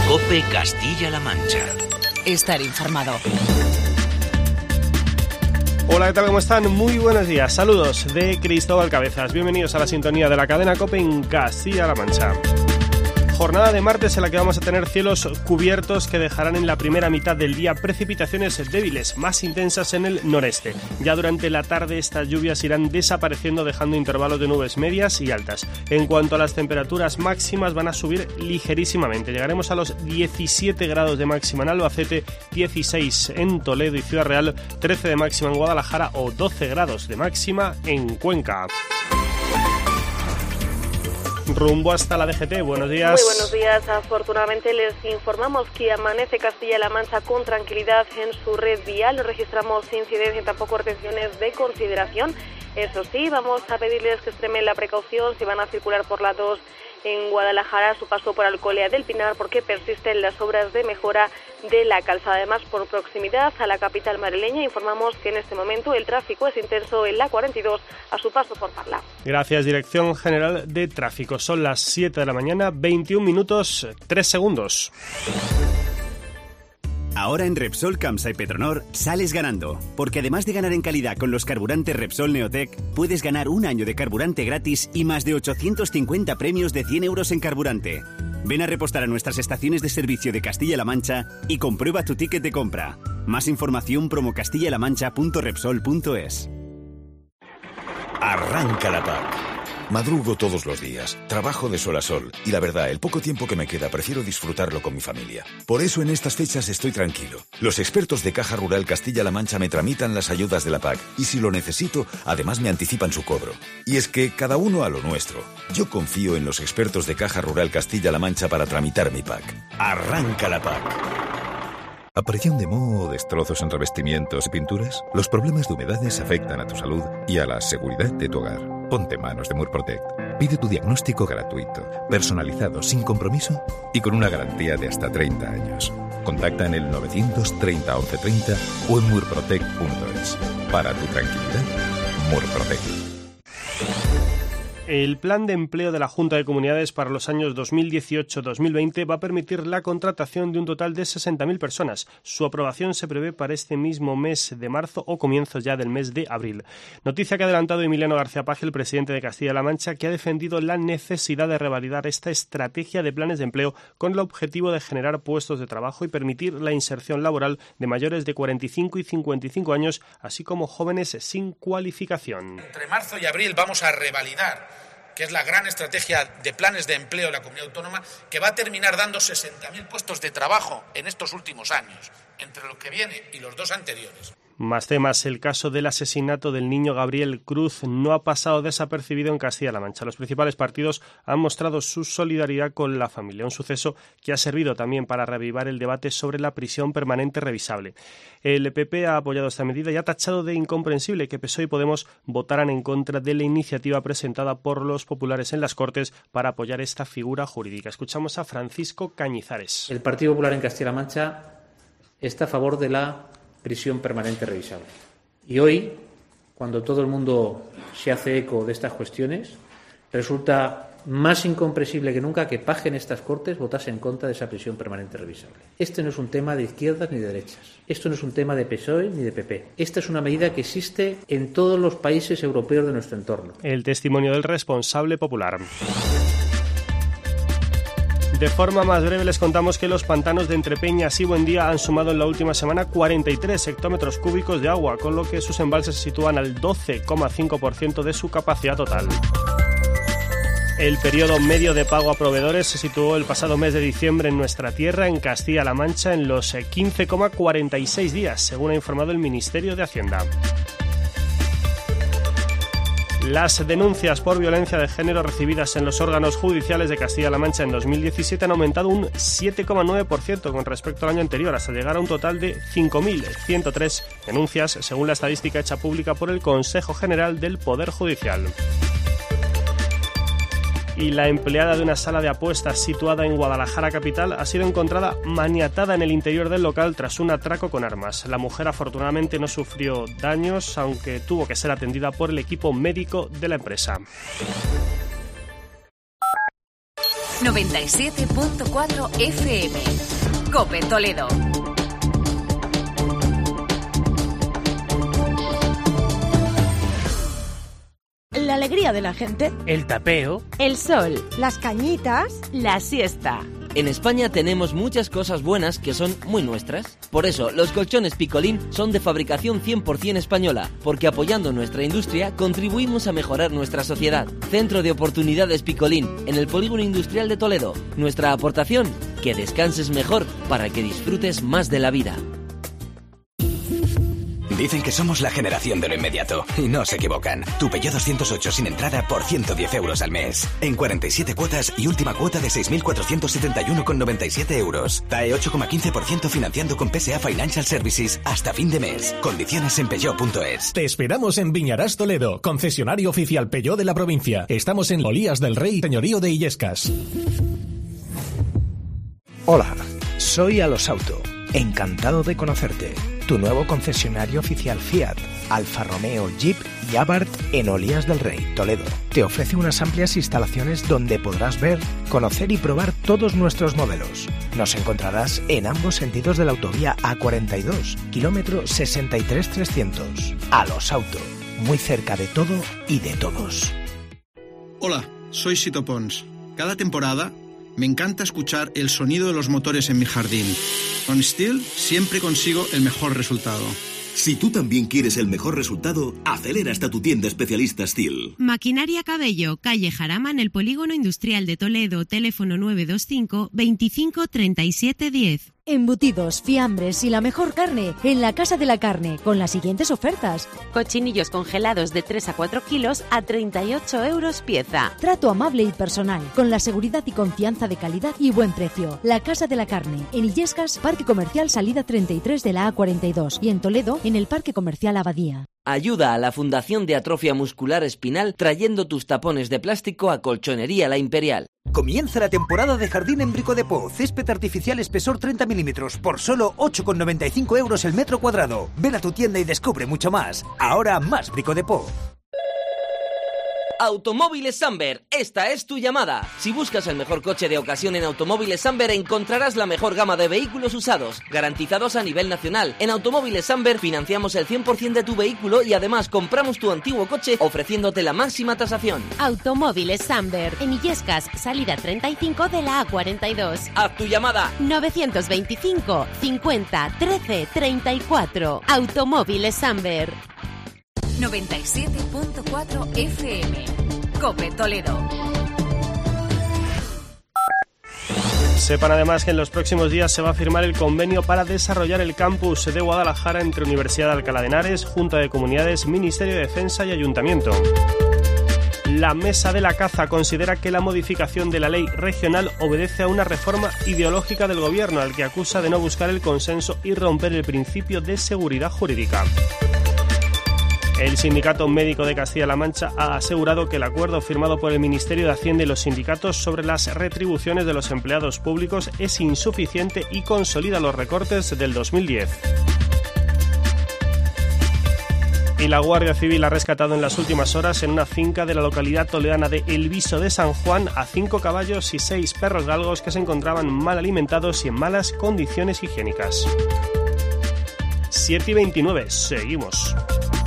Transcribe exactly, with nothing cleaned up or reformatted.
COPE Castilla-La Mancha. Estar informado. Hola, ¿qué tal? ¿Cómo están? Muy buenos días. Saludos de Cristóbal Cabezas. Bienvenidos a la sintonía de la cadena COPE en Castilla-La Mancha. Jornada de martes en la que vamos a tener cielos cubiertos que dejarán en la primera mitad del día precipitaciones débiles, más intensas en el noreste. Ya durante la tarde estas lluvias irán desapareciendo, dejando intervalos de nubes medias y altas. En cuanto a las temperaturas máximas, van a subir ligerísimamente. Llegaremos a los diecisiete grados de máxima en Albacete, dieciséis en Toledo y Ciudad Real, trece de máxima en Guadalajara o doce grados de máxima en Cuenca. Rumbo hasta la D G T, buenos días. Muy buenos días, afortunadamente les informamos que amanece Castilla-La Mancha con tranquilidad en su red vial, no registramos incidencia y tampoco retenciones de consideración. Eso sí, vamos a pedirles que extremen la precaución si van a circular por la dos en Guadalajara, su paso por Alcolea del Pinar, porque persisten las obras de mejora de la calzada. Además, por proximidad a la capital madrileña, informamos que en este momento el tráfico es intenso en la cuarenta y dos a su paso por Parla. Gracias, Dirección General de Tráfico. Son las siete de la mañana, veintiún minutos, tres segundos. Ahora en Repsol, Camsa y Petronor sales ganando, porque además de ganar en calidad con los carburantes Repsol Neotec, puedes ganar un año de carburante gratis y más de ochocientos cincuenta premios de cien euros en carburante. Ven a repostar a nuestras estaciones de servicio de Castilla-La Mancha y comprueba tu ticket de compra. Más información promo castillalamancha punto repsol punto es. Arranca la P A C. Madrugo todos los días, trabajo de sol a sol y la verdad, el poco tiempo que me queda prefiero disfrutarlo con mi familia. Por eso en estas fechas estoy tranquilo. Los expertos de Caja Rural Castilla-La Mancha me tramitan las ayudas de la P A C y si lo necesito, además me anticipan su cobro. Y es que cada uno a lo nuestro. Yo confío en los expertos de Caja Rural Castilla-La Mancha para tramitar mi P A C. Arranca la P A C. ¿Aparición de moho o destrozos en revestimientos y pinturas? Los problemas de humedades afectan a tu salud y a la seguridad de tu hogar. Ponte en manos de Murprotect. Pide tu diagnóstico gratuito, personalizado, sin compromiso y con una garantía de hasta treinta años. Contacta en el novecientos treinta once treinta o en murprotect punto es. Para tu tranquilidad, Murprotect. El plan de empleo de la Junta de Comunidades para los años dos mil dieciocho a dos mil veinte va a permitir la contratación de un total de sesenta mil personas. Su aprobación se prevé para este mismo mes de marzo o comienzos ya del mes de abril. Noticia que ha adelantado Emiliano García Paje, el presidente de Castilla-La Mancha, que ha defendido la necesidad de revalidar esta estrategia de planes de empleo con el objetivo de generar puestos de trabajo y permitir la inserción laboral de mayores de cuarenta y cinco y cincuenta y cinco años, así como jóvenes sin cualificación. Entre marzo y abril vamos a revalidar, que es la gran estrategia de planes de empleo de la comunidad autónoma, que va a terminar dando sesenta mil puestos de trabajo en estos últimos años, entre lo que viene y los dos anteriores. Más temas. El caso del asesinato del niño Gabriel Cruz no ha pasado desapercibido en Castilla-La Mancha. Los principales partidos han mostrado su solidaridad con la familia, un suceso que ha servido también para reavivar el debate sobre la prisión permanente revisable. El P P ha apoyado esta medida y ha tachado de incomprensible que P S O E y Podemos votaran en contra de la iniciativa presentada por los populares en las Cortes para apoyar esta figura jurídica. Escuchamos a Francisco Cañizares. El Partido Popular en Castilla-La Mancha está a favor de la prisión permanente revisable. Y hoy, cuando todo el mundo se hace eco de estas cuestiones, resulta más incomprensible que nunca que Paje en estas Cortes votase en contra de esa prisión permanente revisable. Este no es un tema de izquierdas ni de derechas. Esto no es un tema de P S O E ni de P P. Esta es una medida que existe en todos los países europeos de nuestro entorno. El testimonio del responsable popular. De forma más breve les contamos que los pantanos de Entrepeñas y Buendía han sumado en la última semana cuarenta y tres hectómetros cúbicos de agua, con lo que sus embalses se sitúan al doce coma cinco por ciento de su capacidad total. El periodo medio de pago a proveedores se situó el pasado mes de diciembre en nuestra tierra, en Castilla-La Mancha, en los quince coma cuarenta y seis días, según ha informado el Ministerio de Hacienda. Las denuncias por violencia de género recibidas en los órganos judiciales de Castilla-La Mancha en dos mil diecisiete han aumentado un siete coma nueve por ciento con respecto al año anterior, hasta llegar a un total de cinco mil ciento tres denuncias, según la estadística hecha pública por el Consejo General del Poder Judicial. Y la empleada de una sala de apuestas situada en Guadalajara capital ha sido encontrada maniatada en el interior del local tras un atraco con armas. La mujer afortunadamente no sufrió daños, aunque tuvo que ser atendida por el equipo médico de la empresa. noventa y siete punto cuatro F M. COPE Toledo. La alegría de la gente. El tapeo. El sol. Las cañitas. La siesta. En España tenemos muchas cosas buenas que son muy nuestras. Por eso, los colchones Picolín son de fabricación cien por ciento española, porque apoyando nuestra industria contribuimos a mejorar nuestra sociedad. Centro de Oportunidades Picolín, en el Polígono Industrial de Toledo. Nuestra aportación, que descanses mejor para que disfrutes más de la vida. Dicen que somos la generación de lo inmediato, y no se equivocan. Tu Peugeot doscientos ocho sin entrada por ciento diez euros al mes. En cuarenta y siete cuotas y última cuota de seis mil cuatrocientos setenta y uno con noventa y siete euros. T A E ocho coma quince por ciento financiando con P S A Financial Services hasta fin de mes. Condiciones en peugeot punto es. Te esperamos en Viñarás Toledo, concesionario oficial Peugeot de la provincia. Estamos en Olías del Rey, señorío de Illescas. Hola, soy Alosauto. Encantado de conocerte. Tu nuevo concesionario oficial Fiat, Alfa Romeo, Jeep y Abarth en Olías del Rey, Toledo. Te ofrece unas amplias instalaciones donde podrás ver, conocer y probar todos nuestros modelos. Nos encontrarás en ambos sentidos de la autovía A cuarenta y dos, kilómetro sesenta y tres trescientos. Alosauto, muy cerca de todo y de todos. Hola, soy Sito Pons. Cada temporada me encanta escuchar el sonido de los motores en mi jardín. Con Stihl siempre consigo el mejor resultado. Si tú también quieres el mejor resultado, acelera hasta tu tienda especialista Stihl. Maquinaria Cabello, calle Jarama, en el Polígono Industrial de Toledo, teléfono nueve dos cinco, veinticinco, treinta y siete, diez. Embutidos, fiambres y la mejor carne en la Casa de la Carne, con las siguientes ofertas. Cochinillos congelados de tres a cuatro kilos a treinta y ocho euros pieza. Trato amable y personal, con la seguridad y confianza de calidad y buen precio. La Casa de la Carne, en Illescas, Parque Comercial Salida treinta y tres de la A cuarenta y dos, y en Toledo, en el Parque Comercial Abadía. Ayuda a la Fundación de Atrofia Muscular Espinal trayendo tus tapones de plástico a Colchonería La Imperial. Comienza la temporada de jardín en Brico de Po. Césped artificial espesor treinta milímetros por solo ocho con noventa y cinco euros el metro cuadrado. Ven a tu tienda y descubre mucho más. Ahora más Brico de Po. Automóviles Samber, esta es tu llamada. Si buscas el mejor coche de ocasión en Automóviles Samber, encontrarás la mejor gama de vehículos usados, garantizados a nivel nacional. En Automóviles Samber financiamos el cien por ciento de tu vehículo y además compramos tu antiguo coche ofreciéndote la máxima tasación. Automóviles Samber, en Illescas, salida treinta y cinco de la A cuarenta y dos. Haz tu llamada. novecientos veinticinco, cincuenta, trece, treinta y cuatro. Automóviles Samber. noventa y siete punto cuatro F M. COPE Toledo. Sepan además que en los próximos días se va a firmar el convenio para desarrollar el campus de Guadalajara entre Universidad de Alcalá de Henares, Junta de Comunidades, Ministerio de Defensa y Ayuntamiento. La Mesa de la Caza considera que la modificación de la ley regional obedece a una reforma ideológica del gobierno, al que acusa de no buscar el consenso y romper el principio de seguridad jurídica. El Sindicato Médico de Castilla-La Mancha ha asegurado que el acuerdo firmado por el Ministerio de Hacienda y los sindicatos sobre las retribuciones de los empleados públicos es insuficiente y consolida los recortes del dos mil diez. Y la Guardia Civil ha rescatado en las últimas horas en una finca de la localidad toledana de El Viso de San Juan a cinco caballos y seis perros galgos que se encontraban mal alimentados y en malas condiciones higiénicas. siete y veintinueve, seguimos.